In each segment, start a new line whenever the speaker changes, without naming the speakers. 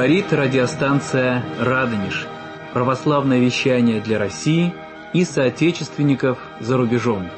Говорит радиостанция «Радонеж». Православное вещание для России и соотечественников за рубежом.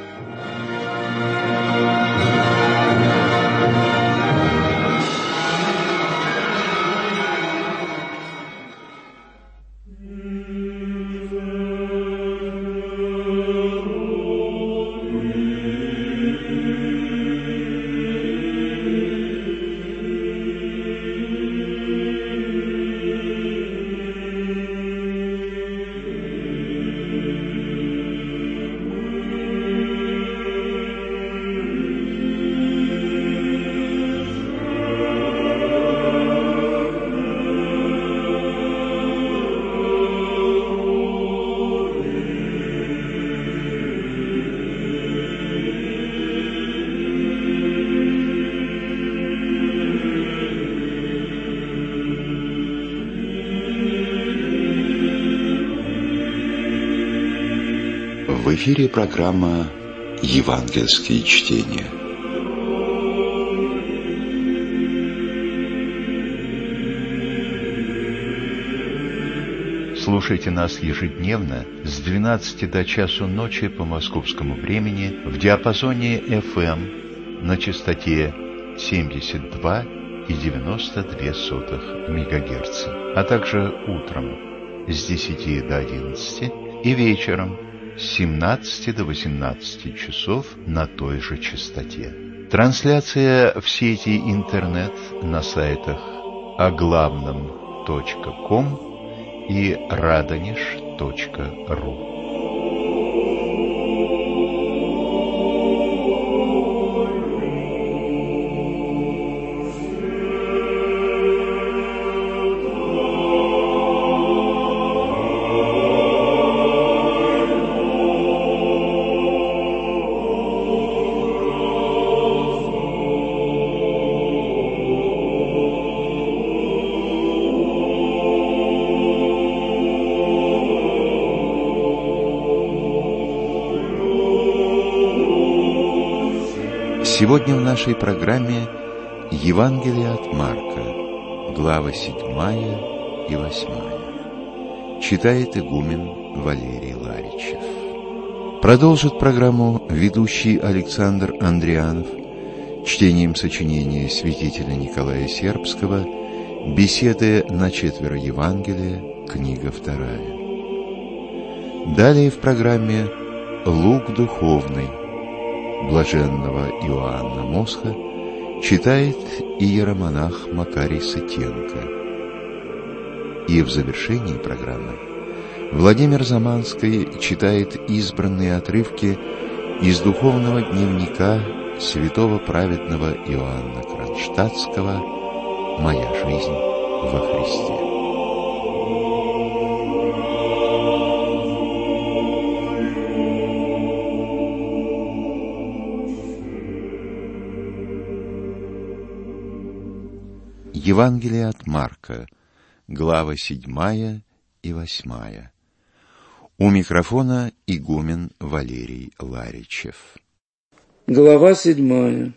В эфире программа «Евангельские чтения».
Слушайте нас ежедневно с 12 до часу ночи по московскому времени в диапазоне FM на частоте 72,92 МГц, а также утром с 10 до 11 и вечером с 17 до 18 часов на той же частоте. Трансляция в сети интернет на сайтах оглавном.ком и radonеж.ру.
Сегодня в нашей программе Евангелие от Марка, глава 7 и 8. Читает игумен Валерий Ларичев. Продолжит программу ведущий Александр Андрианов чтением сочинения святителя Николая Сербского «Беседы на четверо Евангелия», книга 2. Далее в программе «Лук духовный» блаженного Иоанна Мосха читает иеромонах Макарий Сытенко. И в завершении программы Владимир Заманский читает избранные отрывки из духовного дневника святого праведного Иоанна Кронштадтского «Моя жизнь во Христе». Евангелие от Марка, глава 7 и 8. У микрофона игумен Валерий Ларичев.
Глава 7.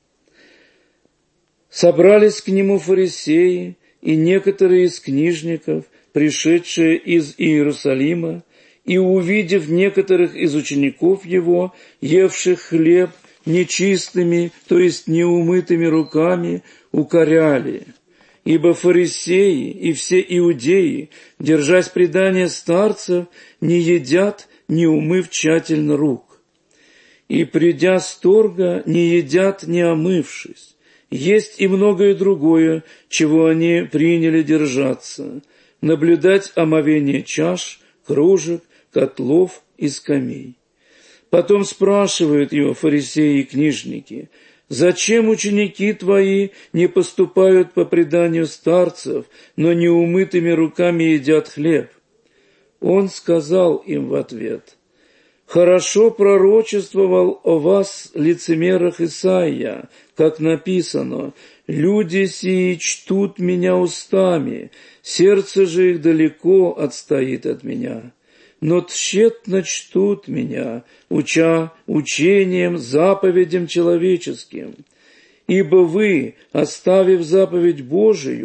Собрались к нему фарисеи и некоторые из книжников, пришедшие из Иерусалима, и, увидев некоторых из учеников его, евших хлеб нечистыми, то есть неумытыми руками, укоряли. Ибо фарисеи и все иудеи, держась предания старцев, не едят, не умыв тщательно рук. И, придя с торга, не едят, не омывшись. Есть и многое другое, чего они приняли держаться. Наблюдать омовение чаш, кружек, котлов и скамей. Потом спрашивают его фарисеи и книжники: «Зачем ученики твои не поступают по преданию старцев, но неумытыми руками едят хлеб?» Он сказал им в ответ: «Хорошо пророчествовал о вас, лицемерах, Исаия, как написано: люди сии чтут меня устами, сердце же их далеко отстоит от меня. Но тщетно чтут меня, уча учением, заповедям человеческим. Ибо вы, оставив заповедь Божию,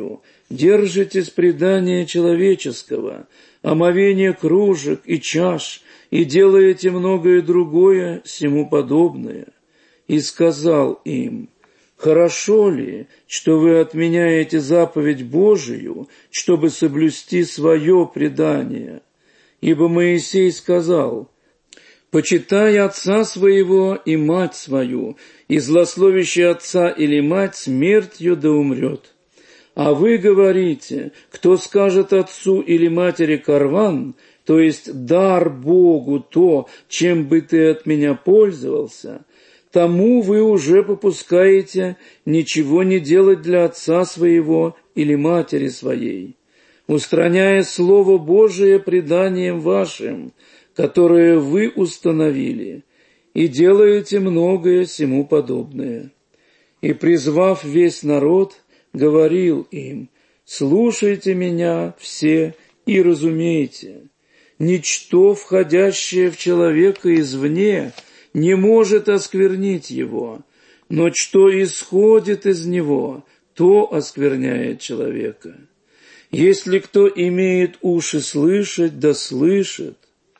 держитесь предания человеческого, омовения кружек и чаш, и делаете многое другое сему подобное. И сказал им: хорошо ли, что вы отменяете заповедь Божию, чтобы соблюсти свое предание? Ибо Моисей сказал: почитай отца своего и мать свою, и злословящий отца или мать смертью да умрет. А вы говорите: кто скажет отцу или матери карван, то есть дар Богу то, чем бы ты от меня пользовался, тому вы уже попускаете ничего не делать для отца своего или матери своей, устраняя Слово Божие преданием вашим, которое вы установили, и делаете многое сему подобное. И, призвав весь народ, говорил им: слушайте меня все и разумейте. Ничто, входящее в человека извне, не может осквернить его, но что исходит из него, то оскверняет человека. Если кто имеет уши слышать, да слышит.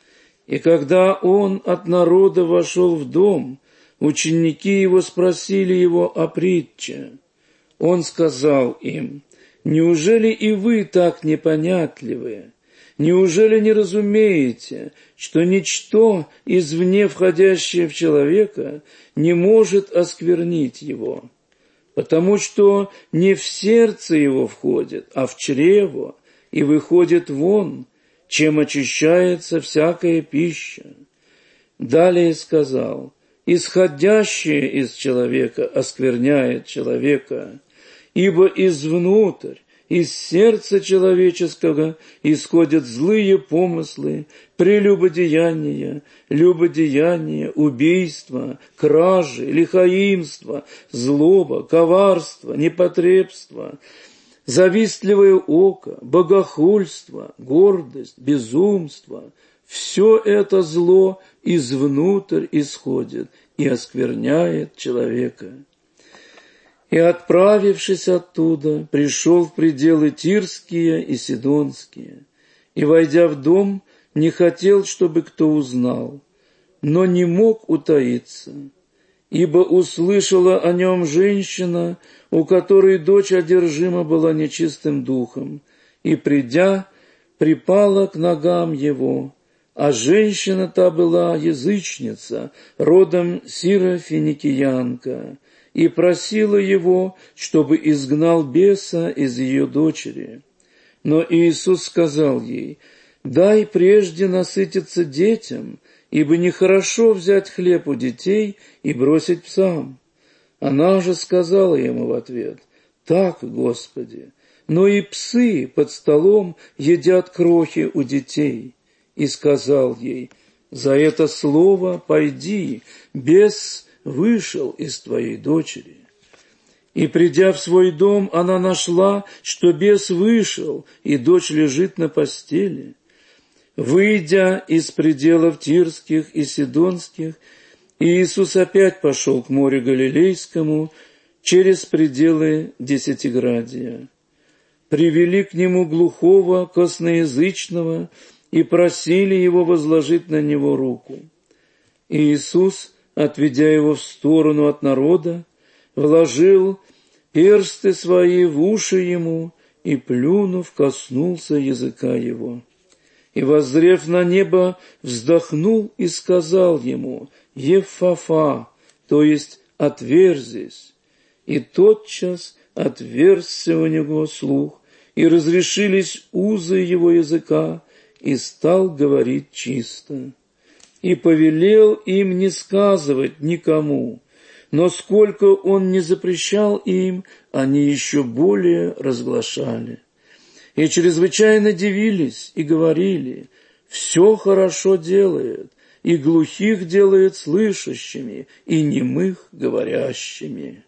И когда он от народа вошел в дом, ученики его спросили его о притче. Он сказал им: неужели и вы так непонятливы? Неужели не разумеете, что ничто, извне входящее в человека, не может осквернить его? Потому что не в сердце его входит, а в чрево, и выходит вон, чем очищается всякая пища. Далее сказал: исходящее из человека оскверняет человека, ибо извнутрь, из сердца человеческого исходят злые помыслы, прелюбодеяния, любодеяния, убийства, кражи, лихаимство, злоба, коварство, непотребство, завистливое око, богохульство, гордость, безумство. Все это зло извнутрь исходит и оскверняет человека. И, отправившись оттуда, пришел в пределы Тирские и Сидонские, и, войдя в дом, не хотел, чтобы кто узнал, но не мог утаиться, ибо услышала о нем женщина, у которой дочь одержима была нечистым духом, и, придя, припала к ногам его, а женщина та была язычница, родом сирофиникиянка, и просила его, чтобы изгнал беса из ее дочери. Но Иисус сказал ей: дай прежде насытиться детям, ибо нехорошо взять хлеб у детей и бросить псам. Она же сказала ему в ответ: так, Господи, но и псы под столом едят крохи у детей. И сказал ей: за это слово пойди, бес вышел из твоей дочери. И, придя в свой дом, она нашла, что бес вышел, и дочь лежит на постели. Выйдя из пределов Тирских и Сидонских, Иисус опять пошел к морю Галилейскому через пределы Десятиградия. Привели к нему глухого, косноязычного, и просили его возложить на него руку. Иисус, отведя его в сторону от народа, вложил персты свои в уши ему и, плюнув, коснулся языка его. И, воззрев на небо, вздохнул и сказал ему: «Еффафа», то есть «отверзись». И тотчас отверзся у него слух, и разрешились узы его языка, и стал говорить чисто. И повелел им не сказывать никому, но сколько он не запрещал им, они еще более разглашали. И чрезвычайно дивились и говорили: все хорошо делает, и глухих делает слышащими, и немых говорящими.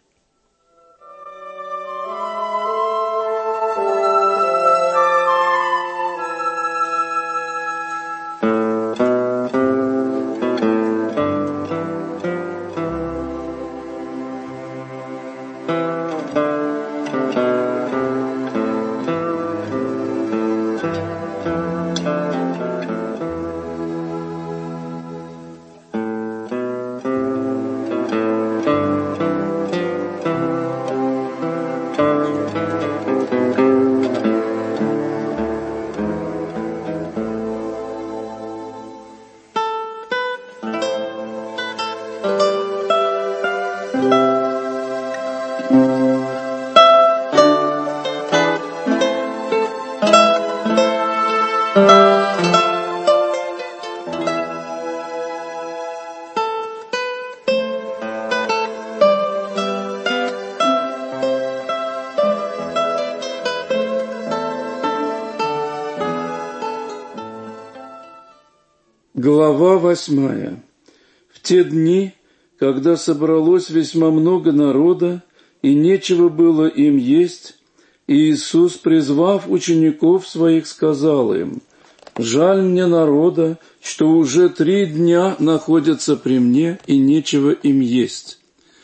Глава 8. В те дни, когда собралось весьма много народа, и нечего было им есть, Иисус, призвав учеников своих, сказал им: «Жаль мне народа, что уже 3 дня находятся при мне, и нечего им есть.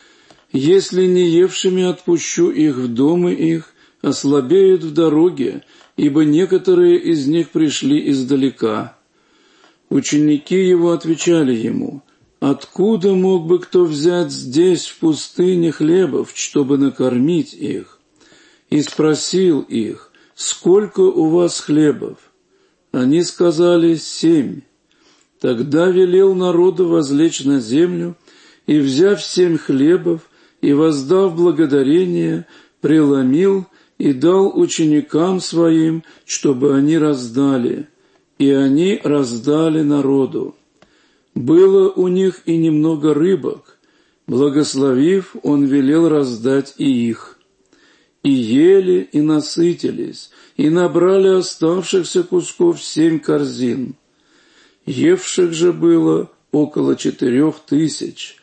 Если не евшими отпущу их в дома их, ослабеют в дороге, ибо некоторые из них пришли издалека». Ученики его отвечали ему: «Откуда мог бы кто взять здесь, в пустыне, хлебов, чтобы накормить их?» И спросил их: «Сколько у вас хлебов?» Они сказали: 7. Тогда велел народу возлечь на землю, и, взяв 7 хлебов, и воздав благодарение, преломил и дал ученикам своим, чтобы они раздали. И они раздали народу. Было у них и немного рыбок. Благословив, он велел раздать и их. И ели, и насытились, и набрали оставшихся кусков 7 корзин. Евших же было около 4000.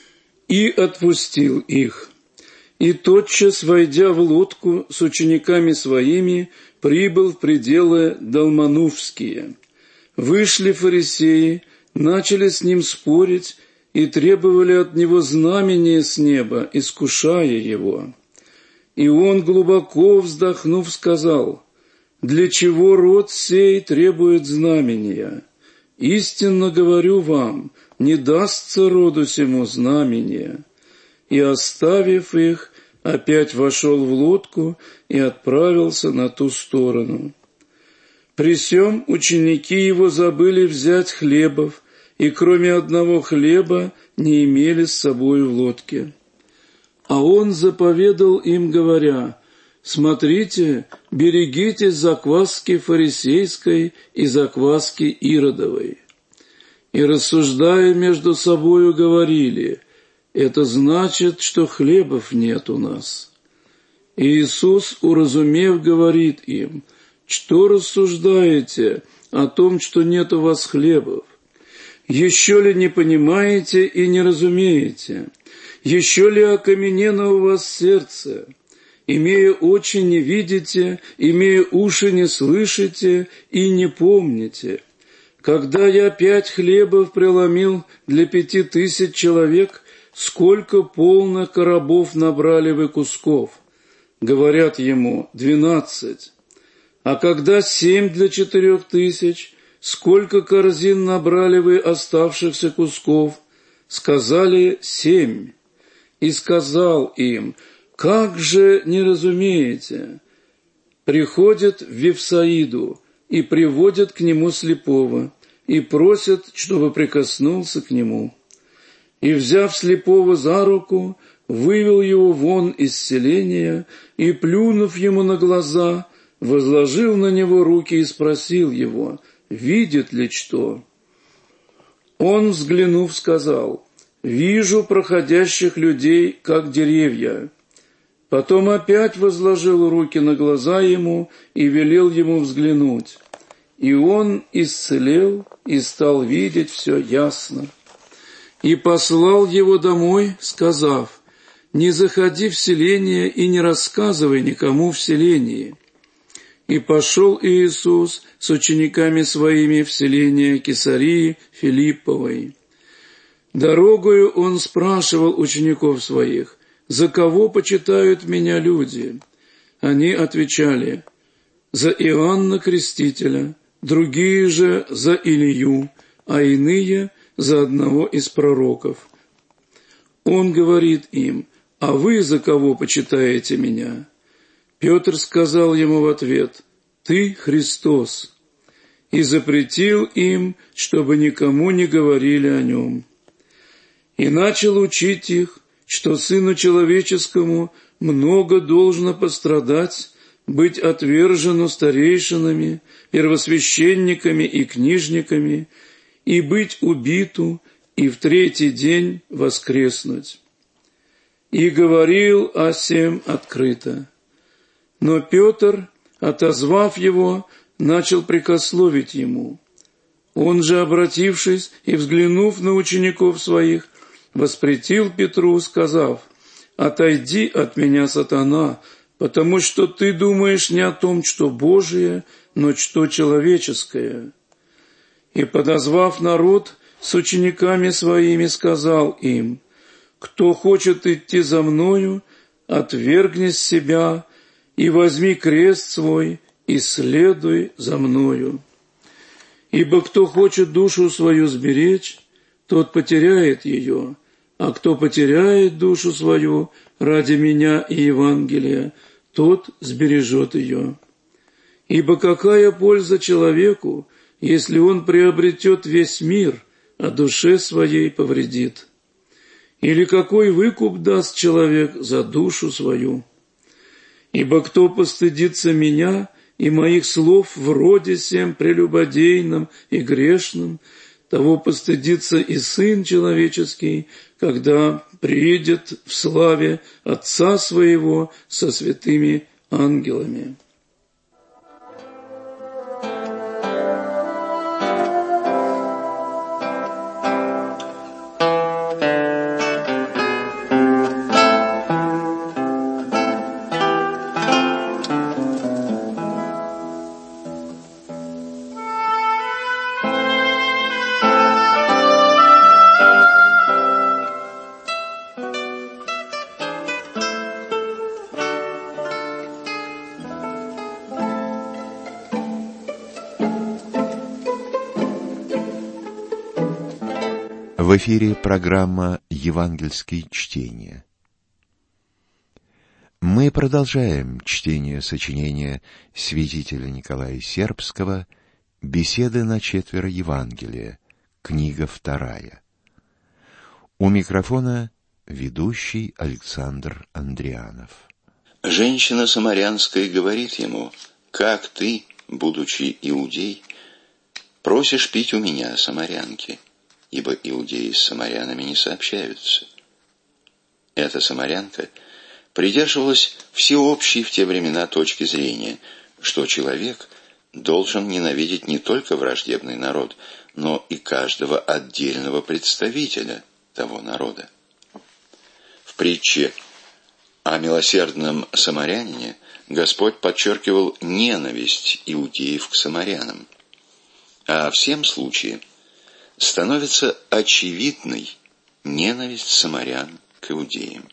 И отпустил их. И тотчас, войдя в лодку с учениками своими, прибыл в пределы Далманувские. Вышли фарисеи, начали с ним спорить и требовали от него знамения с неба, искушая его. И он, глубоко вздохнув, сказал: «Для чего род сей требует знамения? Истинно говорю вам, не дастся роду сему знамения». И, оставив их, опять вошел в лодку и отправился на ту сторону. При сем ученики его забыли взять хлебов, и кроме одного хлеба не имели с собой в лодке. А он заповедал им, говоря: «Смотрите, берегитесь закваски фарисейской и закваски Иродовой». И, рассуждая между собою, говорили: «Это значит, что хлебов нет у нас». И Иисус, уразумев, говорит им: «Что рассуждаете о том, что нет у вас хлебов? Еще ли не понимаете и не разумеете? Еще ли окаменено у вас сердце? Имея очи, не видите, имея уши, не слышите и не помните. Когда я 5 хлебов преломил для 5000 человек, сколько полных коробов набрали вы кусков?» Говорят ему: 12. А когда 7 для 4000, сколько корзин набрали вы оставшихся кусков? Сказали: 7. И сказал им: как же не разумеете? Приходят в Вифсаиду и приводят к нему слепого, и просят, чтобы прикоснулся к нему. И, взяв слепого за руку, вывел его вон из селения и, плюнув ему на глаза, возложил на него руки и спросил его: видит ли что? Он, взглянув, сказал: вижу проходящих людей, как деревья. Потом опять возложил руки на глаза ему и велел ему взглянуть. И он исцелел и стал видеть все ясно. И послал его домой, сказав: не заходи в селение и не рассказывай никому в селении. И пошел Иисус с учениками своими в селение Кесарии Филипповой. Дорогою он спрашивал учеников своих: за кого почитают меня люди? Они отвечали: за Иоанна Крестителя, другие же за Илию, а иные за одного из пророков. Он говорит им: «А вы за кого почитаете меня?» Петр сказал ему в ответ: «Ты Христос», и запретил им, чтобы никому не говорили о нем. И начал учить их, что Сыну Человеческому много должно пострадать, быть отвержену старейшинами, первосвященниками и книжниками, и быть убиту, и в третий день воскреснуть. И говорил о сем открыто. Но Петр, отозвав его, начал прекословить ему. Он же, обратившись и взглянув на учеников своих, воспретил Петру, сказав: «Отойди от меня, сатана, потому что ты думаешь не о том, что Божие, но что человеческое». И, подозвав народ, с учениками своими сказал им: «Кто хочет идти за мною, отвергни себя и возьми крест свой и следуй за мною. Ибо кто хочет душу свою сберечь, тот потеряет ее, а кто потеряет душу свою ради меня и Евангелия, тот сбережет ее. Ибо какая польза человеку, если он приобретет весь мир, а душе своей повредит? Или какой выкуп даст человек за душу свою? Ибо кто постыдится меня и моих слов в роде сем прелюбодейном и грешном, того постыдится и Сын Человеческий, когда приидет в славе Отца Своего со святыми ангелами».
В эфире программа «Евангельские чтения». Мы продолжаем чтение сочинения святителя Николая Сербского «Беседы на четверо Евангелия», книга 2. У микрофона ведущий Александр Андрианов.
Женщина самарянская говорит ему: «Как ты, будучи иудей, просишь пить у меня, самарянки? Ибо иудеи с самарянами не сообщаются». Эта самарянка придерживалась всеобщей в те времена точки зрения, что человек должен ненавидеть не только враждебный народ, но и каждого отдельного представителя того народа. В притче о милосердном самарянине Господь подчеркивал ненависть иудеев к самарянам, а в сем случае становится очевидной ненависть самарян к иудеям.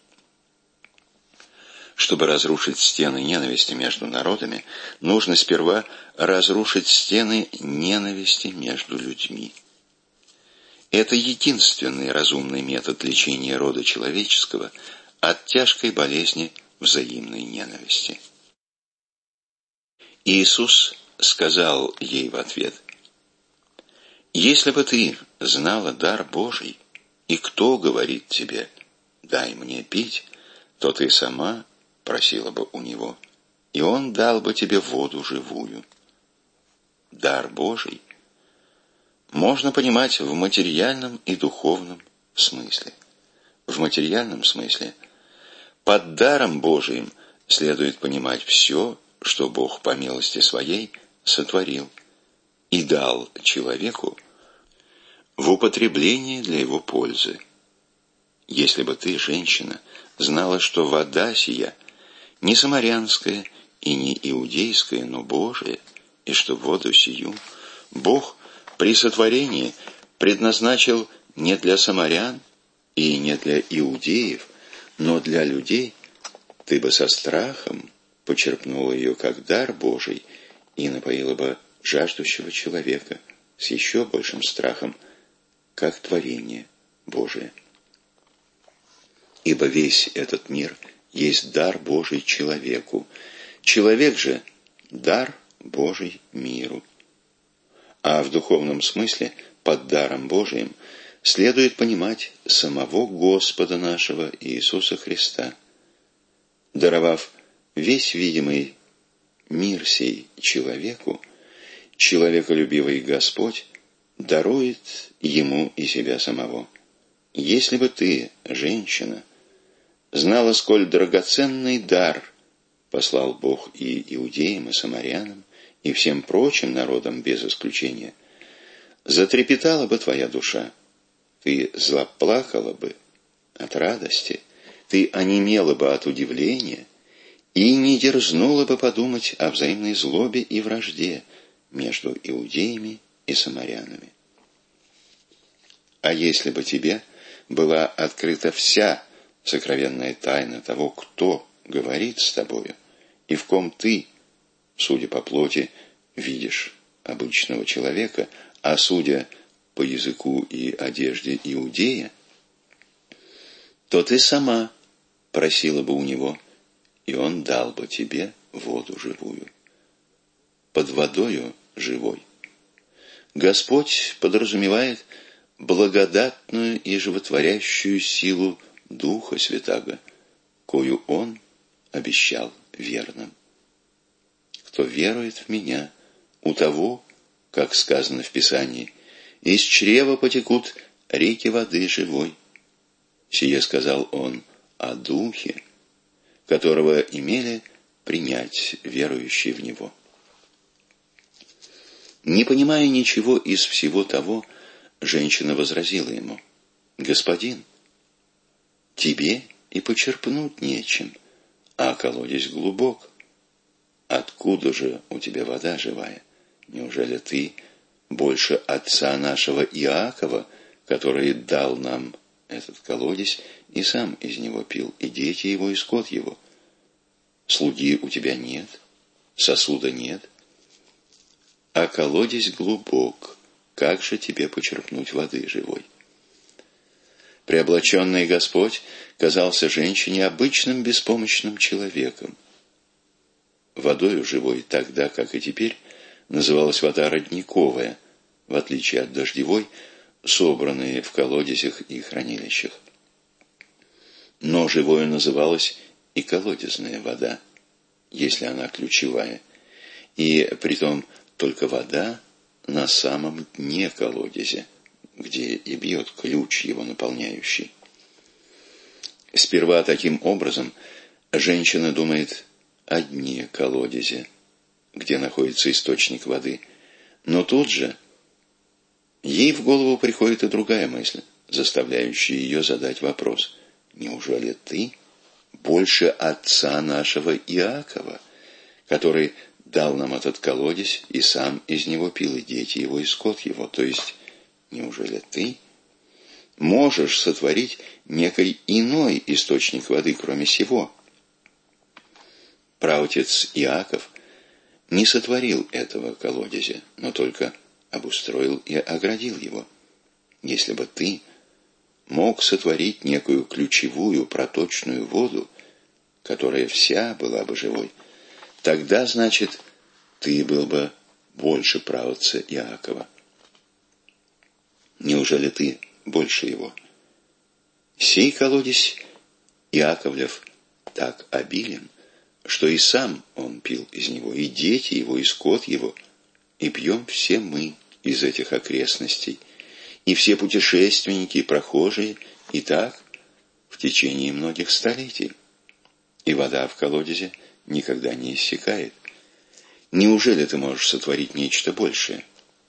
Чтобы разрушить стены ненависти между народами, нужно сперва разрушить стены ненависти между людьми. Это единственный разумный метод лечения рода человеческого от тяжкой болезни взаимной ненависти. Иисус сказал ей в ответ: «Если бы ты знала дар Божий, и кто говорит тебе: дай мне пить, то ты сама просила бы у него, и он дал бы тебе воду живую». Дар Божий можно понимать в материальном и духовном смысле. В материальном смысле под даром Божиим следует понимать все, что Бог по милости своей сотворил и дал человеку в употреблении для его пользы. Если бы ты, женщина, знала, что вода сия не самарянская и не иудейская, но Божия, и что воду сию Бог при сотворении предназначил не для самарян и не для иудеев, но для людей, ты бы со страхом почерпнула ее как дар Божий и напоила бы
жаждущего человека с еще большим страхом, как творение Божие. Ибо весь этот мир есть дар Божий человеку, человек же – дар Божий миру. А в духовном смысле под даром Божиим следует понимать самого Господа нашего Иисуса Христа. Даровав весь видимый мир сей человеку, человеколюбивый Господь дарует ему и себя самого. Если бы ты, женщина, знала, сколь драгоценный дар послал Бог и иудеям, и самарянам, и всем прочим народам без исключения, затрепетала бы твоя душа, ты заплакала бы от радости, ты онемела бы от удивления и не дерзнула бы подумать о взаимной злобе и вражде между иудеями и самарянами. А если бы тебе была открыта вся сокровенная тайна того, кто говорит с тобою, и в ком ты, судя по плоти, видишь обычного человека, а судя по языку и одежде иудея, то ты сама просила бы у него, и он дал бы тебе воду живую. Под водою живой Господь подразумевает благодатную и животворящую силу Духа Святаго, кою Он обещал верным. Кто верует в Меня, у того, как сказано в Писании, из чрева потекут реки воды живой. Сие сказал Он о Духе, которого имели принять верующие в Него. Не понимая ничего из всего того, женщина возразила ему: «Господин, тебе и почерпнуть нечем, а колодец глубок. Откуда же у тебя вода живая? Неужели ты больше отца нашего Иакова, который дал нам этот колодец и сам из него пил, и дети его, и скот его? Слуги у тебя нет, сосуда нет, а колодец глубок, как же тебе почерпнуть воды живой?» Преоблаченный Господь казался женщине обычным беспомощным человеком. Водою живой тогда, как и теперь, называлась вода родниковая, в отличие от дождевой, собранные в колодезях и хранилищах. Но живою называлась и колодезная вода, если она ключевая, и притом только вода на самом дне колодезя, где и бьет ключ его наполняющий. Сперва таким образом женщина думает о дне колодезя, где находится источник воды, но тут же ей в голову приходит и другая мысль, заставляющая ее задать вопрос: неужели ты больше отца нашего Иакова, который дал нам этот колодец и сам из него пил, и дети его, и скот его? То есть, неужели ты можешь сотворить некий иной источник воды, кроме сего? Праотец Иаков не сотворил этого колодезя, но только обустроил и оградил его. Если бы ты мог сотворить некую ключевую проточную воду, которая вся была бы живой, тогда, значит, ты был бы больше праотца Иакова. Неужели ты больше его? Сей колодец Иаковлев так обилен, что и сам он пил из него, и дети его, и скот его, и пьем все мы из этих окрестностей, и все путешественники и прохожие, и так в течение многих столетий. И вода в колодезе никогда не иссякает. Неужели ты можешь сотворить нечто большее?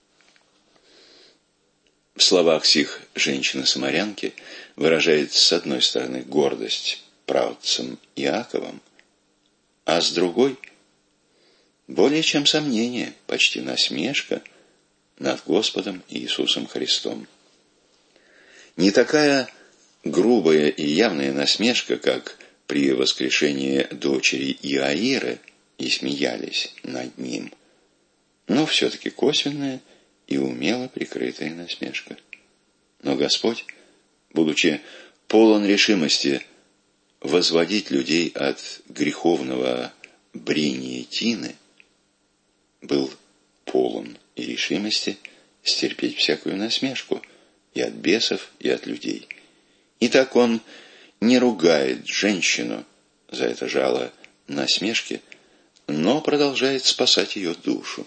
В словах сих женщины-самарянки выражается, с одной стороны, гордость праотцем Иаковом, а с другой – более чем сомнение, почти насмешка над Господом Иисусом Христом. Не такая грубая и явная насмешка, как при воскрешении дочери Иаиры, и смеялись над ним, но все-таки косвенная и умело прикрытая насмешка. Но Господь, будучи полон решимости возводить людей от греховного брения тины, был полон и решимости стерпеть всякую насмешку и от бесов, и от людей. И так он не ругает женщину за это жало насмешки, но продолжает спасать ее душу.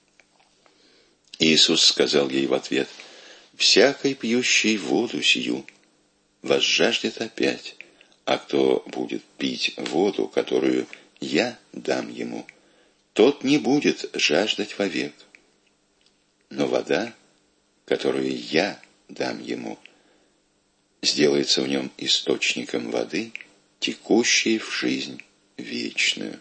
Иисус сказал ей в ответ: «Всякий, пьющий воду сию, возжаждет опять, а кто будет пить воду, которую я дам ему, тот не будет жаждать вовек. Но вода, которую я дам ему, сделается в нем источником воды, текущей в жизнь вечную».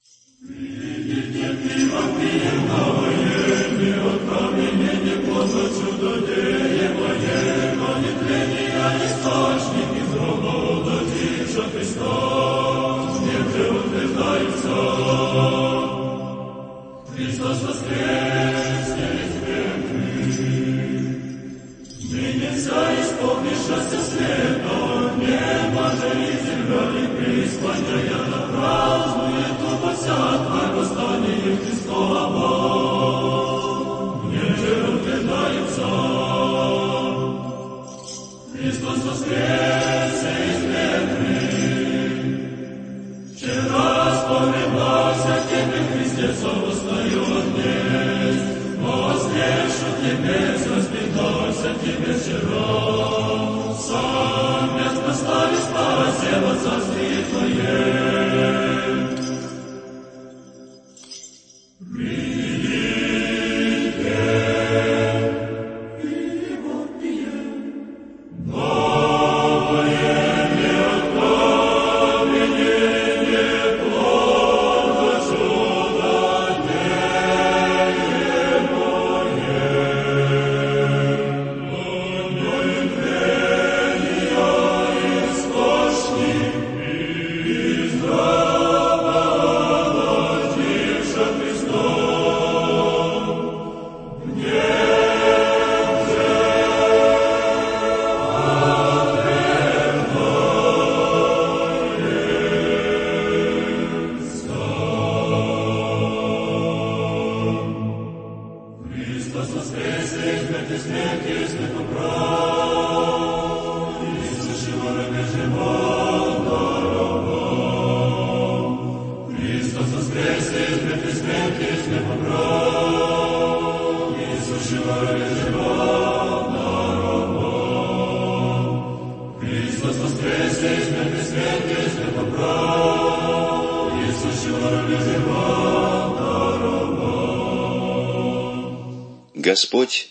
Господь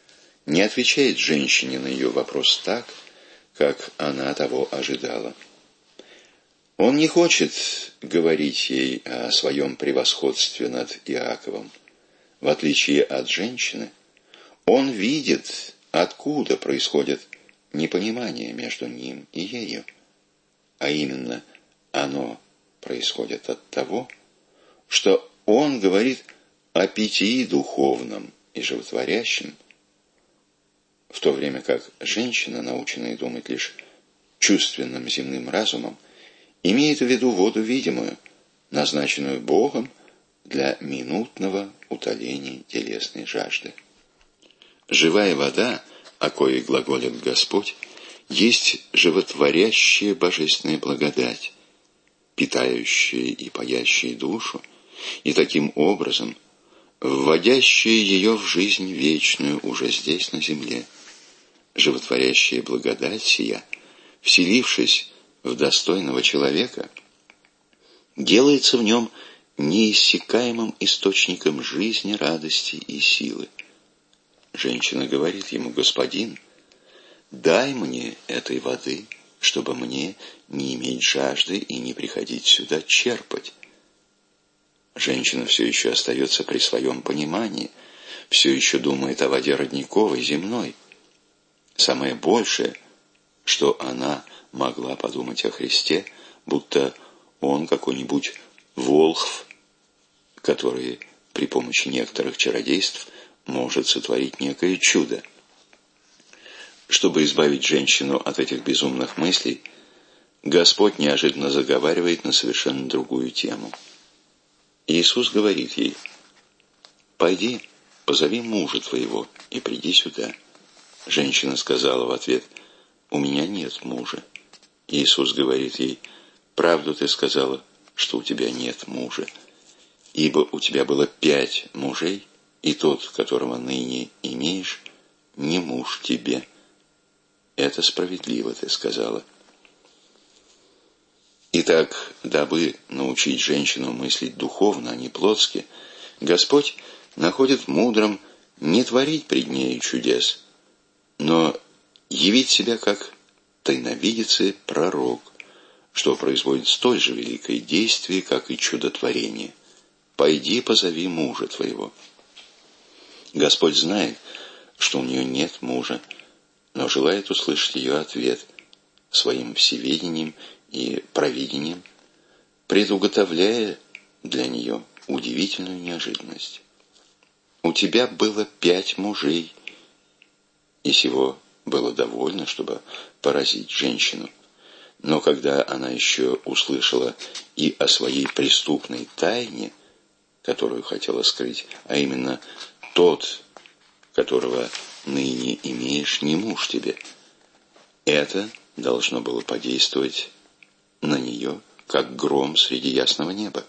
не отвечает женщине на ее вопрос так, как она того ожидала. Он не хочет говорить ей о своем превосходстве над Иаковом. В отличие от женщины, он видит, откуда происходит непонимание между ним и ею. А именно, оно происходит от того, что он говорит о питьи духовном и животворящем, в то время как женщина, наученная думать лишь чувственным земным разумом, имеет в виду воду видимую, назначенную Богом для минутного утоления телесной жажды. Живая вода, о коей глаголит Господь, есть животворящая божественная благодать, питающая и паящая душу, и таким образом вводящая ее в жизнь вечную уже здесь, на земле. Животворящая благодать сия, вселившись в достойного человека, делается в нем неиссякаемым источником жизни, радости и силы. Женщина говорит ему: «Господин, дай мне этой воды, чтобы мне не иметь жажды и не приходить сюда черпать». Женщина все еще остается при своем понимании, все еще думает о воде родниковой, земной. Самое большее, что она могла подумать о Христе, будто он какой-нибудь волхв, который при помощи некоторых чародейств может сотворить некое чудо. Чтобы избавить женщину от этих безумных мыслей, Господь неожиданно заговаривает на совершенно другую тему. Иисус говорит ей: «Пойди, позови мужа твоего и приди сюда». Женщина сказала в ответ: «У меня нет мужа». Иисус говорит ей: «Правду ты сказала, что у тебя нет мужа, ибо у тебя было 5 мужей, и тот, которого ныне имеешь, не муж тебе. Это справедливо ты сказала». Итак, дабы научить женщину мыслить духовно, а не плотски, Господь находит мудрым не творить пред нею чудес, но явить себя как тайновидец и пророк, что производит столь же великое действие, как и чудотворение. «Пойди, позови мужа твоего». Господь знает, что у нее нет мужа, но желает услышать ее ответ своим всеведением и провидением, предуготовляя для нее удивительную неожиданность. «У тебя было 5 мужей», и сего было довольно, чтобы поразить женщину. Но когда она еще услышала и о своей преступной тайне, которую хотела скрыть, а именно тот, которого ныне имеешь, не муж тебе, это должно было подействовать на нее, как гром среди ясного неба.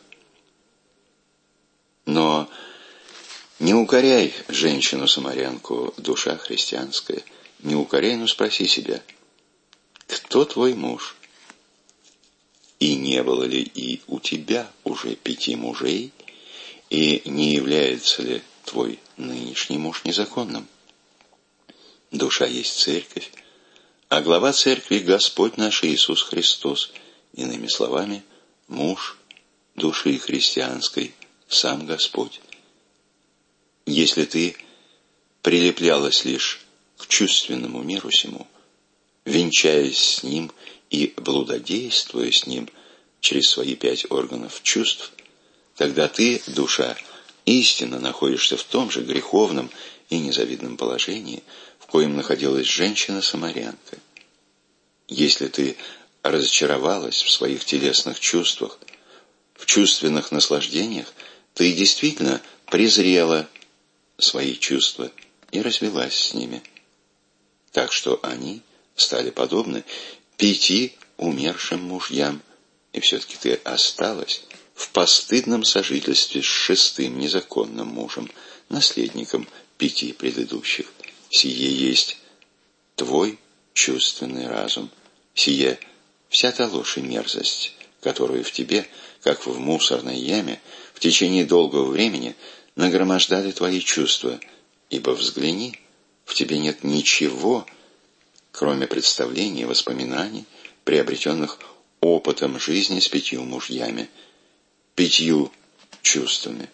Но не укоряй женщину-самарянку, душа христианская, не укоряй, но спроси себя: кто твой муж? И не было ли и у тебя уже 5 мужей, и не является ли твой нынешний муж незаконным? Душа есть церковь, а глава церкви — Господь наш Иисус Христос, иными словами, муж души христианской, сам Господь. Если ты прилеплялась лишь к чувственному миру сему, венчаясь с ним и блудодействуя с ним через свои 5 органов чувств, тогда ты, душа, истинно находишься в том же греховном и незавидном положении, в коем находилась женщина-самарянка. Если ты разочаровалась в своих телесных чувствах, в чувственных наслаждениях, ты действительно презрела свои чувства и развелась с ними, так что они стали подобны 5 умершим мужьям, и все-таки ты осталась в постыдном сожительстве с 6-м незаконным мужем, наследником 5 предыдущих. Сие есть твой чувственный разум, сие вся та ложь и мерзость, которую в тебе, как в мусорной яме, в течение долгого времени нагромождали твои чувства, ибо взгляни, в тебе нет ничего, кроме представлений и воспоминаний, приобретенных опытом жизни с 5 мужьями, 5 чувствами.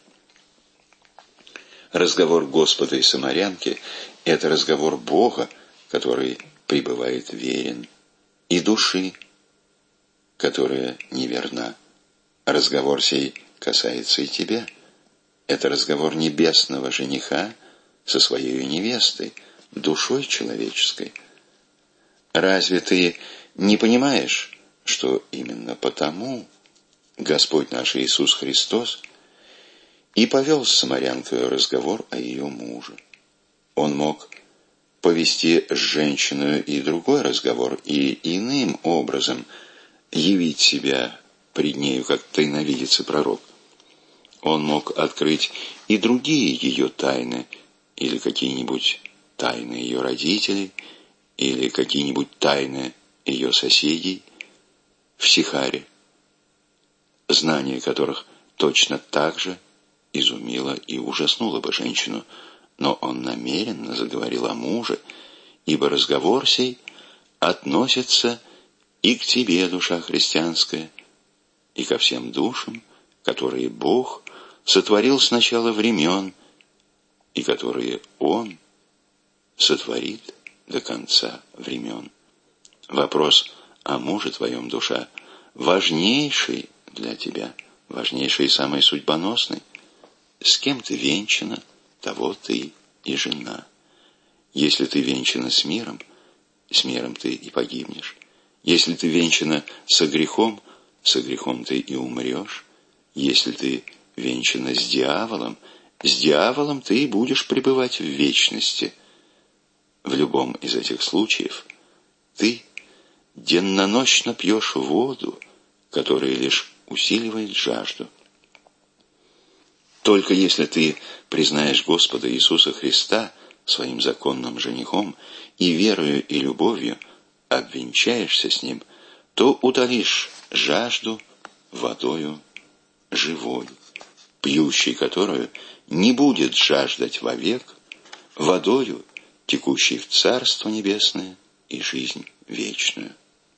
Разговор Господа и самарянки — это разговор Бога, который пребывает верен, и души, которая неверна. Разговор сей касается и тебя. Это разговор небесного жениха со своей невестой, душой человеческой. Разве ты не понимаешь, что именно потому Господь наш Иисус Христос и повел с самарянкой разговор о ее муже? Он мог повести с женщиной и другой разговор, и иным образом явить себя пред нею, как тайновидец и пророк. Он мог открыть и другие ее тайны, или какие-нибудь тайны ее родителей, или какие-нибудь тайны ее соседей в Сихаре, знание которых точно так же изумило и ужаснуло бы женщину, но он намеренно заговорил о муже, ибо разговор сей относится и к тебе, душа христианская, и ко всем душам, которые Бог сотворил с начала времен, и которые Он сотворит до конца времен. Вопрос о муже твоем, душа, важнейший для тебя, важнейший и самый судьбоносный. с кем ты венчана, того ты и жена. Если ты венчана с миром ты и погибнешь. Если ты венчана со грехом ты и умрешь. Если ты венчана с дьяволом ты и будешь пребывать в вечности. В любом из этих случаев ты денно-ночно пьешь воду, которая лишь усиливает жажду. Только если ты признаешь Господа Иисуса Христа своим законным женихом и верою и любовью обвенчаешься с Ним, то утолишь жажду водою живой, пьющий которую не будет жаждать вовек, водою, текущей в Царство Небесное и жизнь вечную.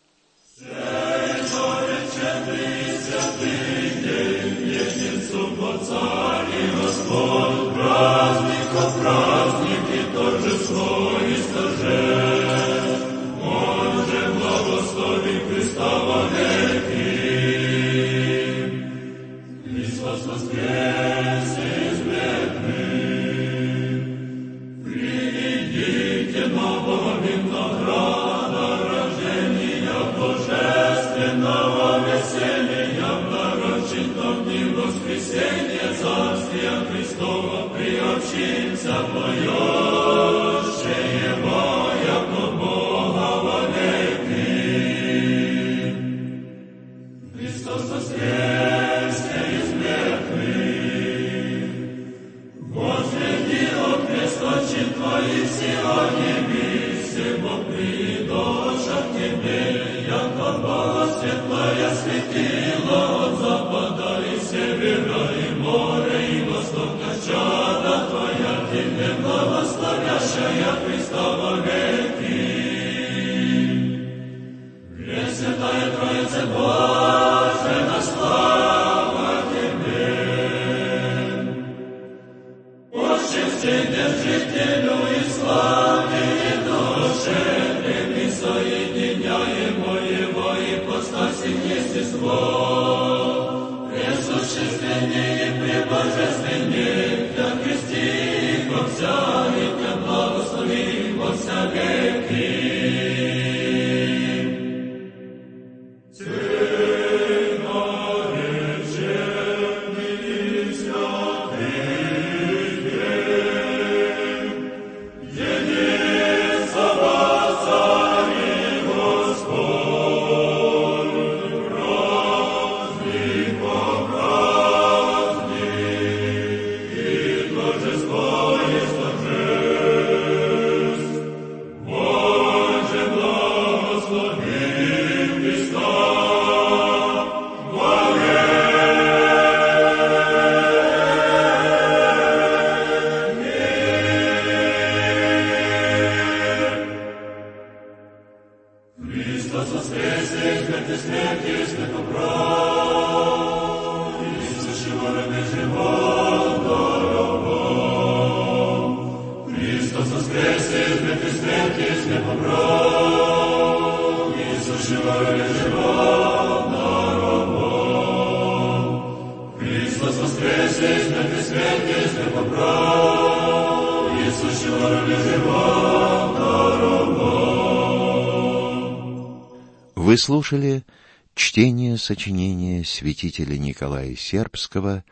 Вы слушали чтение сочинения святителя Николая Сербского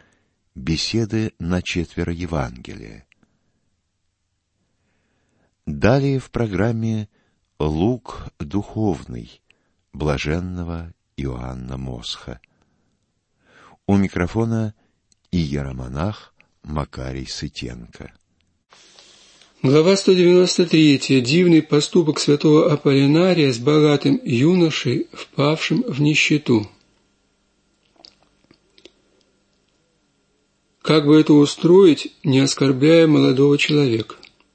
«Беседы на четверо Евангелия». Далее в программе «Лук духовный» блаженного Иоанна Мосха. У микрофона иеромонах Макарий Сытенко.
Глава 193. Дивный поступок святого Аполлинария с богатым юношей, впавшим в нищету. Как бы это устроить, не оскорбляя молодого человека?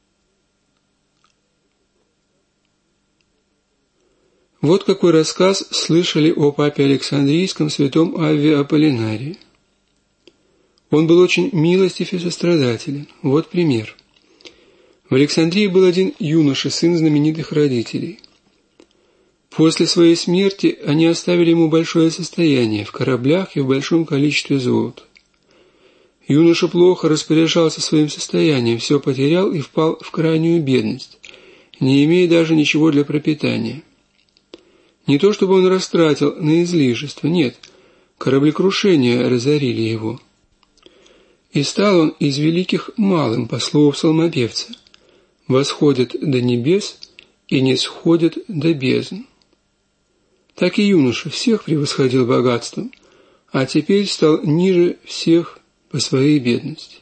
Вот какой рассказ слышали о папе Александрийском святом Авве Аполлинарии. Он был очень милостив и сострадателен. Вот пример. В Александрии был один юноша, сын знаменитых родителей. После своей смерти они оставили ему большое состояние в кораблях и в большом количестве золота. Юноша плохо распоряжался своим состоянием, все потерял и впал в крайнюю бедность, не имея даже ничего для пропитания. Не то чтобы он растратил на излишество, нет, кораблекрушения разорили его. И стал он из великих малым, по слову псалмопевца, восходит до небес и не сходит до бездн. Так и юноша всех превосходил богатством, а теперь стал ниже всех по своей бедности.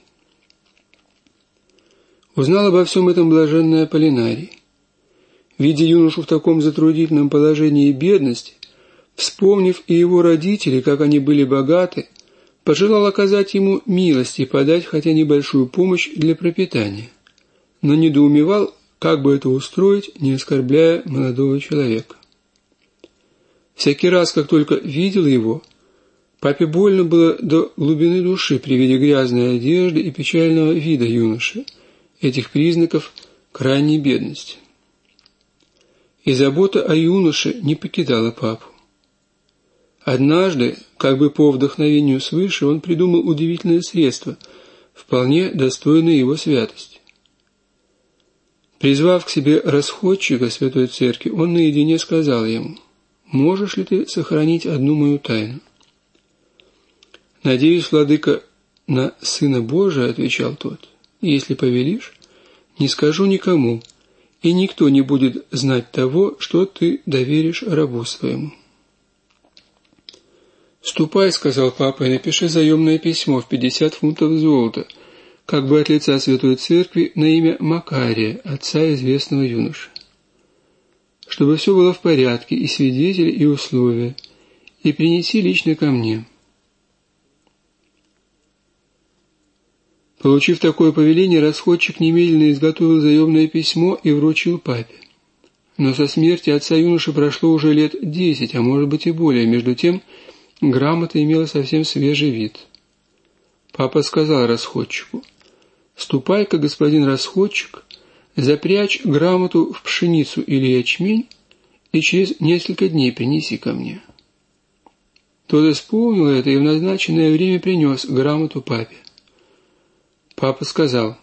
Узнал обо всем этом блаженный Аполлинарий. Видя юношу в таком затруднительном положении и бедности, вспомнив и его родителей, как они были богаты, пожелал оказать ему милость и подать хотя небольшую помощь для пропитания, но недоумевал, как бы это устроить, не оскорбляя молодого человека. Всякий раз, как только видел его, папе больно было до глубины души при виде грязной одежды и печального вида юноши, этих признаков крайней бедности. И забота о юноше не покидала папу. Однажды, как бы по вдохновению свыше, он придумал удивительное средство, вполне достойное его святости. Призвав к себе расходчика Святой Церкви, он наедине сказал ему: «Можешь ли ты сохранить одну мою тайну?» «Надеюсь, владыка, на Сына Божия», — отвечал тот, — «если повелишь, не скажу никому, и никто не будет знать того, что ты доверишь рабу своему». «Ступай», — сказал папа, — «и напиши заемное письмо в 50 фунтов золота, как бы от лица Святой Церкви на имя Макария, отца известного юноши, чтобы все было в порядке, и свидетели, и условия, и принеси лично ко мне». Получив такое повеление, расходчик немедленно изготовил заемное письмо и вручил папе. Но со смерти отца юноши прошло уже лет 10, а может быть и более. Между тем, грамота имела совсем свежий вид. Папа сказал расходчику: «Ступай-ка, господин расходчик, запрячь грамоту в пшеницу или ячмень и через несколько дней принеси ко мне». Тот исполнил это и в назначенное время принес грамоту папе. Папа сказал: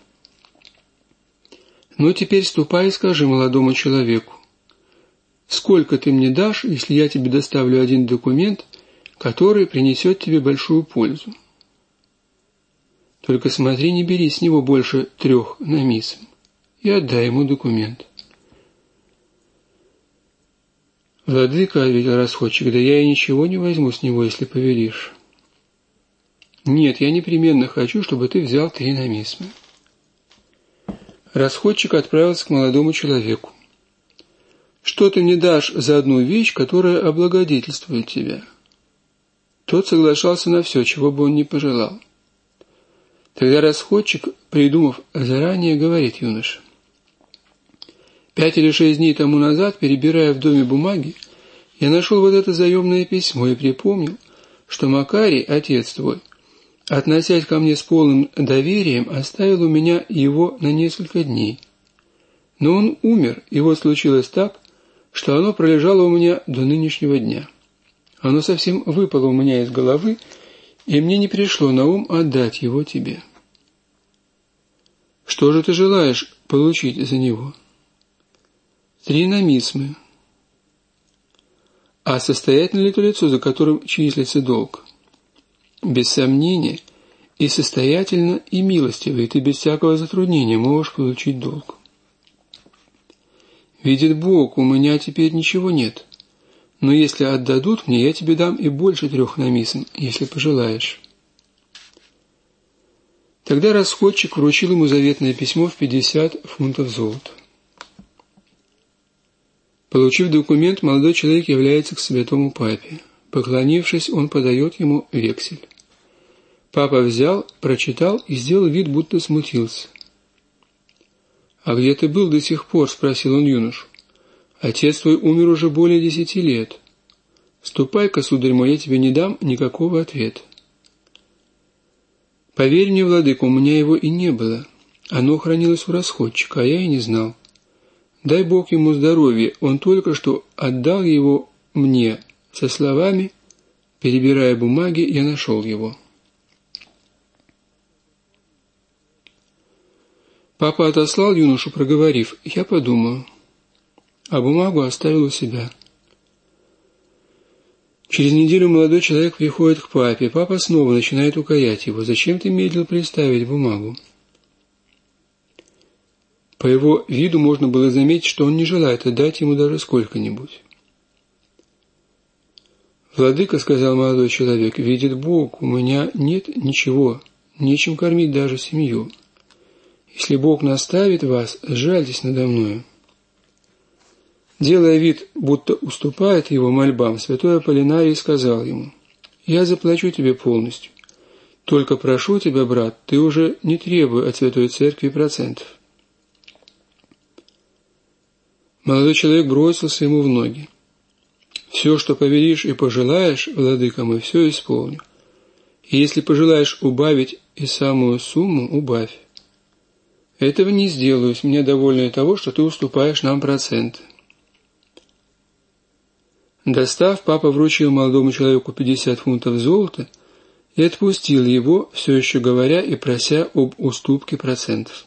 «Ну, теперь ступай и скажи молодому человеку, сколько ты мне дашь, если я тебе доставлю один документ, который принесет тебе большую пользу. Только смотри, не бери с него больше 3 намисм, и отдай ему документ». «Владыка», — ответил расходчик, — «да я и ничего не возьму с него, если повелишь». «Нет, я непременно хочу, чтобы ты взял 3 намисмы». Расходчик отправился к молодому человеку. «Что ты мне дашь за одну вещь, которая облагодетельствует тебя?» Тот соглашался на все, чего бы он ни пожелал. Тогда расходчик, придумав заранее, говорит юноше: 5 или 6 дней тому назад, перебирая в доме бумаги, я нашел вот это заемное письмо и припомнил, что Макарий, отец твой, относясь ко мне с полным доверием, оставил у меня его на несколько дней. Но он умер, и вот случилось так, что оно пролежало у меня до нынешнего дня. Оно совсем выпало у меня из головы, и мне не пришло на ум отдать его тебе. Что же ты желаешь получить за него? 3 намисмы. А состоятельно ли то лицо, за которым числится долг? Без сомнения, и состоятельно, и милостиво, и ты без всякого затруднения можешь получить долг. Видит Бог, у меня теперь ничего нет, но если отдадут мне, я тебе дам и больше 3 намисм, если пожелаешь». Тогда расходчик вручил ему заветное письмо в 50 фунтов золота. Получив документ, молодой человек является к святому папе. Поклонившись, он подает ему вексель. Папа взял, прочитал и сделал вид, будто смутился. «А где ты был до сих пор?» — спросил он юношу. «Отец твой умер уже более 10 лет. Ступай-ка, сударь мой, я тебе не дам никакого ответа». «Поверь мне, владыка, у меня его и не было. Оно хранилось у расходчика, а я и не знал. Дай Бог ему здоровья, он только что отдал его мне со словами: перебирая бумаги, я нашел его». Папа отослал юношу, проговорив: «Я подумаю», а бумагу оставил у себя. Через неделю молодой человек приходит к папе. Папа снова начинает укорять его: «Зачем ты медлил представить бумагу?» По его виду можно было заметить, что он не желает отдать ему даже сколько-нибудь. «Владыка, — сказал молодой человек, — видит Бог, у меня нет ничего, нечем кормить даже семью. Если Бог наставит вас, сжальтесь надо мною». Делая вид, будто уступает его мольбам, святой Аполлинарий сказал ему: «Я заплачу тебе полностью. Только прошу тебя, брат, ты уже не требуй от Святой Церкви процентов». Молодой человек бросился ему в ноги. «Все, что повелишь и пожелаешь, владыка мой, все исполню. И если пожелаешь убавить и самую сумму, убавь. Этого не сделаю, с меня довольно и того, что ты уступаешь нам проценты». Достав, папа вручил молодому человеку 50 фунтов золота и отпустил его, все еще говоря и прося об уступке процентов.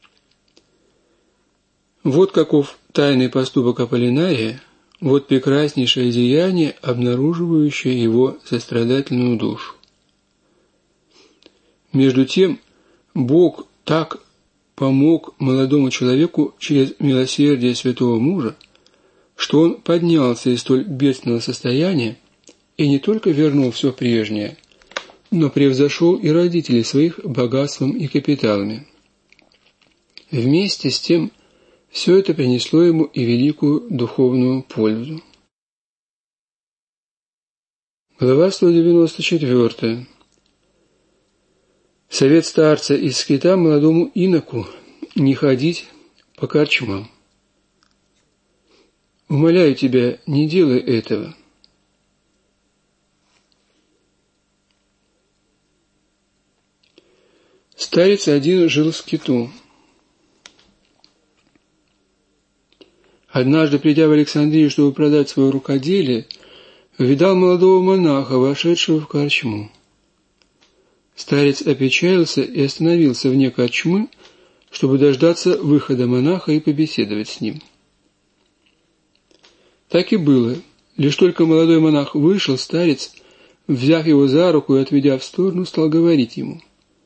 Вот каков тайный поступок Аполлинария, вот прекраснейшее деяние, обнаруживающее его сострадательную душу. Между тем, Бог так помог молодому человеку через милосердие святого мужа, что он поднялся из столь бедственного состояния и не только вернул все прежнее, но превзошел и родителей своих богатством и капиталами. Вместе с тем, все это принесло ему и великую духовную пользу. Глава 194. Совет старца из скита молодому иноку не ходить по корчмам. Умоляю тебя, не делай этого. Старец один жил в скиту. Однажды, придя в Александрию, чтобы продать свое рукоделие, увидал молодого монаха, вошедшего в корчму. Старец опечалился и остановился вне корчмы, чтобы дождаться выхода монаха и побеседовать с ним. Так и было. Лишь только молодой монах вышел, старец, взяв его за руку и отведя в сторону, стал говорить ему: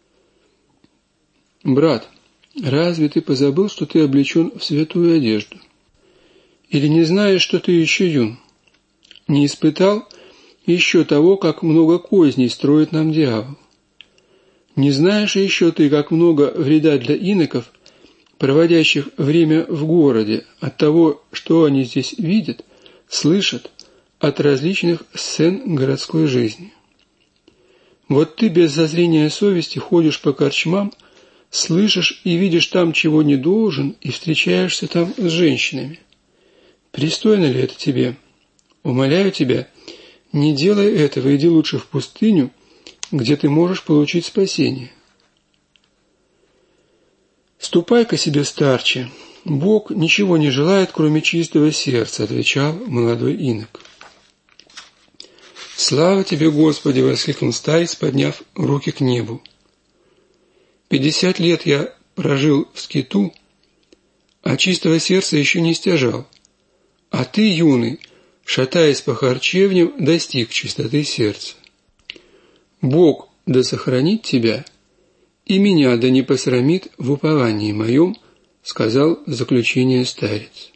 «Брат, разве ты позабыл, что ты облечен в святую одежду? Или не знаешь, что ты еще юн? Не испытал еще того, как много козней строит нам дьявол? Не знаешь еще ты, как много вреда для иноков, проводящих время в городе, от того, что они здесь видят, слышат от различных сцен городской жизни? Вот ты без зазрения совести ходишь по корчмам, слышишь и видишь там, чего не должен, и встречаешься там с женщинами. Пристойно ли это тебе? Умоляю тебя, не делай этого, иди лучше в пустыню, где ты можешь получить спасение». «Ступай-ка себе, старче, Бог ничего не желает, кроме чистого сердца», — отвечал молодой инок. «Слава тебе, Господи!» — воскликнул старец, подняв руки к небу. 50 лет я прожил в скиту, а чистого сердца еще не стяжал. А ты, юный, шатаясь по харчевням, достиг чистоты сердца. Бог да сохранит тебя, и меня да не посрамит в уповании моем, сказал в заключение старец.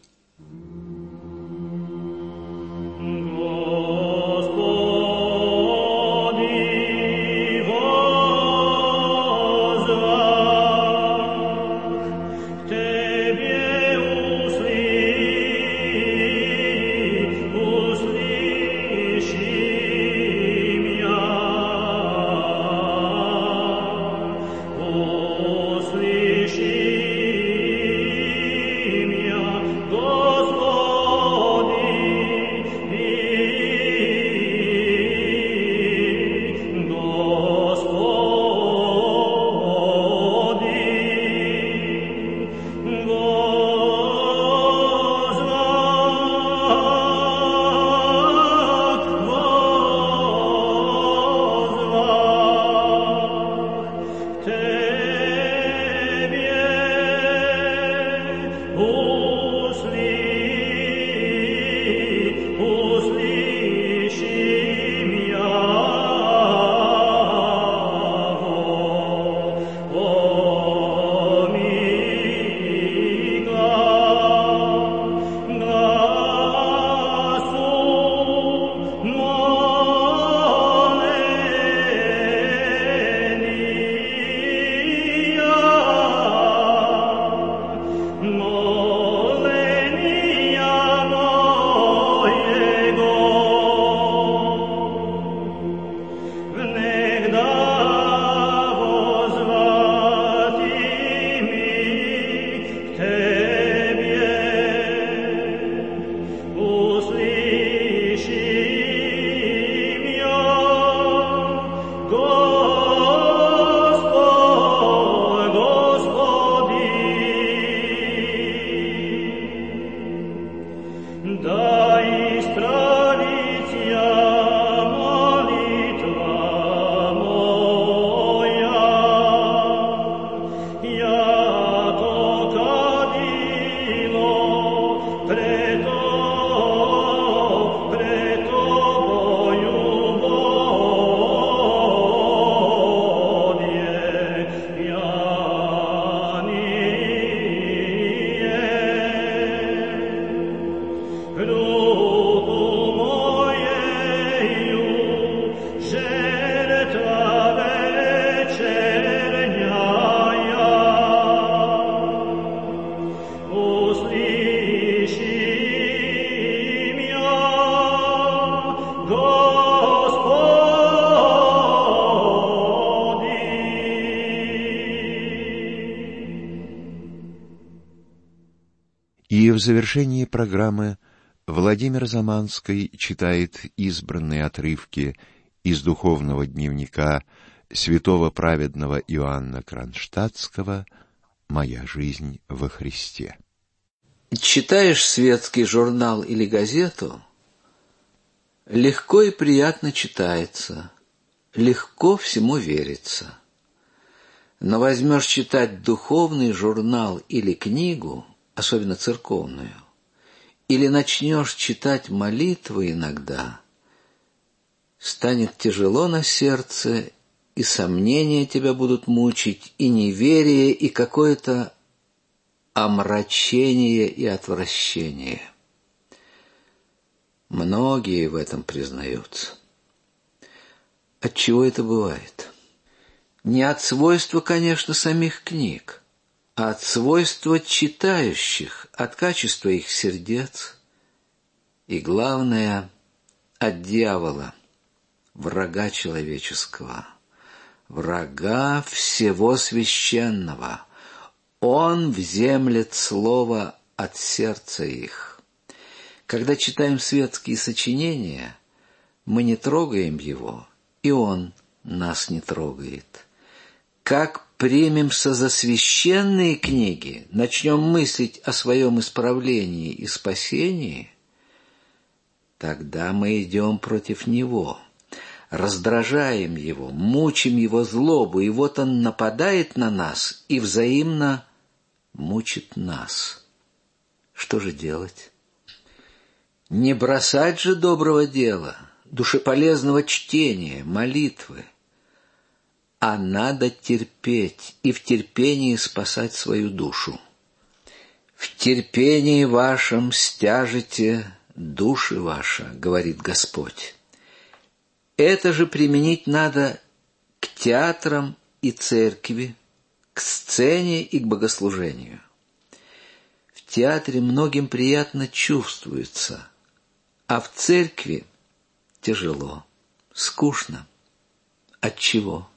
И в завершении программы Владимир Заманский читает избранные отрывки из духовного дневника святого праведного Иоанна Кронштадтского «Моя жизнь во Христе».
Читаешь светский журнал или газету, легко и приятно читается, легко всему верится. Но возьмешь читать духовный журнал или книгу, особенно церковную, или начнешь читать молитвы иногда, станет тяжело на сердце, и сомнения тебя будут мучить, и неверие, и какое-то омрачение и отвращение. Многие в этом признаются. Отчего это бывает? Не от свойства, конечно, самих книг, а от свойства читающих, от качества их сердец и, главное, от дьявола, врага человеческого, врага всего священного. Он вземлет слово от сердца их. Когда читаем светские сочинения, мы не трогаем его, и он нас не трогает. Как примемся за священные книги, начнем мыслить о своем исправлении и спасении, тогда мы идем против него, раздражаем его, мучим его злобу, и вот он нападает на нас и взаимно мучит нас. Что же делать? Не бросать же доброго дела, душеполезного чтения, молитвы, а надо терпеть и в терпении спасать свою душу. В терпении вашем стяжете души ваши, говорит Господь. Это же применить надо к театрам и церкви, к сцене и к богослужению. В театре многим приятно чувствуется, а в церкви тяжело, скучно. Отчего?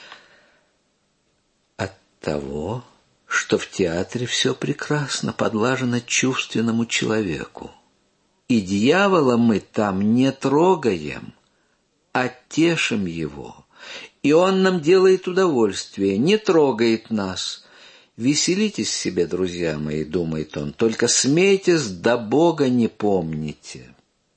От того, что в театре все прекрасно подлажено чувственному человеку. И дьявола мы там не трогаем, а тешим его. И он нам делает удовольствие, не трогает нас. Веселитесь себе, друзья мои, думает он, только смейтесь, да Бога не помните.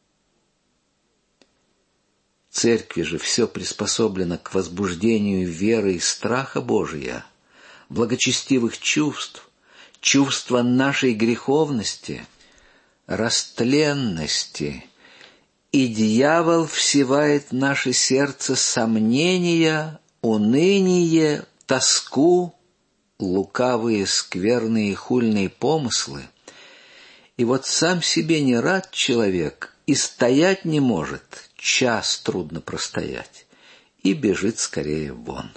В церкви же все приспособлено к возбуждению веры и страха Божия, благочестивых чувств, чувство нашей греховности, растленности, и дьявол всевает в наше сердце сомнения, уныние, тоску, лукавые, скверные, хульные помыслы. И вот сам себе не рад человек и стоять не может, час трудно простоять, и бежит скорее вон.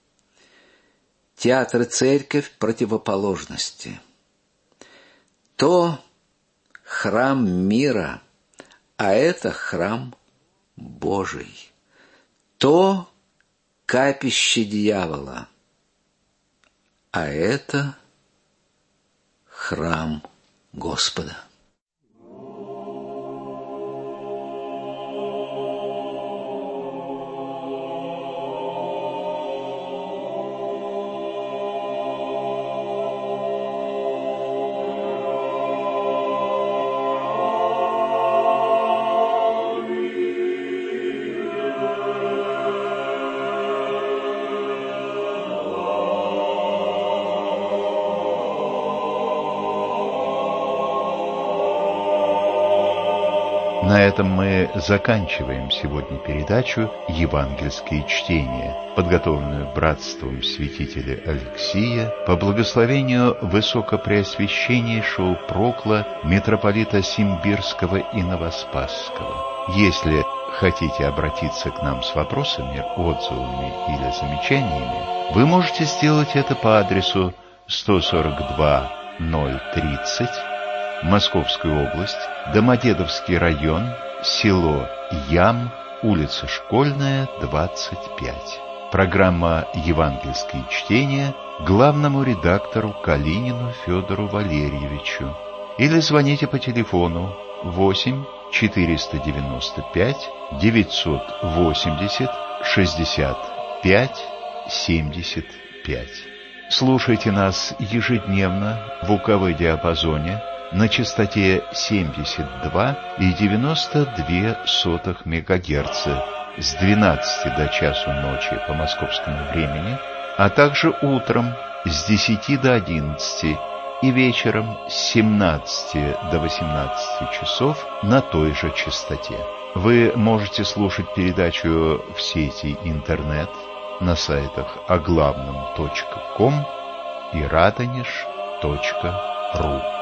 Театр и церковь – противоположности. То храм мира, а это храм Божий. То капище дьявола, а это храм Господа.
На этом мы заканчиваем сегодня передачу «Евангельские чтения», подготовленную братством святителя Алексия по благословению высокопреосвященнейшего прокла митрополита Симбирского и Новоспасского. Если хотите обратиться к нам с вопросами, отзывами или замечаниями, вы можете сделать это по адресу 142-030, Московская область, Домодедовский район, село Ям, улица Школьная, 25. Программа «Евангельские чтения» главному редактору Калинину Федору Валерьевичу. Или звоните по телефону 8 495 980 65 75. Слушайте нас ежедневно в УКВ-диапазоне на частоте 72,92 МГц с 12 до часу ночи по московскому времени, а также утром с 10 до 11 и вечером с 17 до 18 часов на той же частоте. Вы можете слушать передачу в сети интернет на сайтах оглавном.ком и радонеж.ру.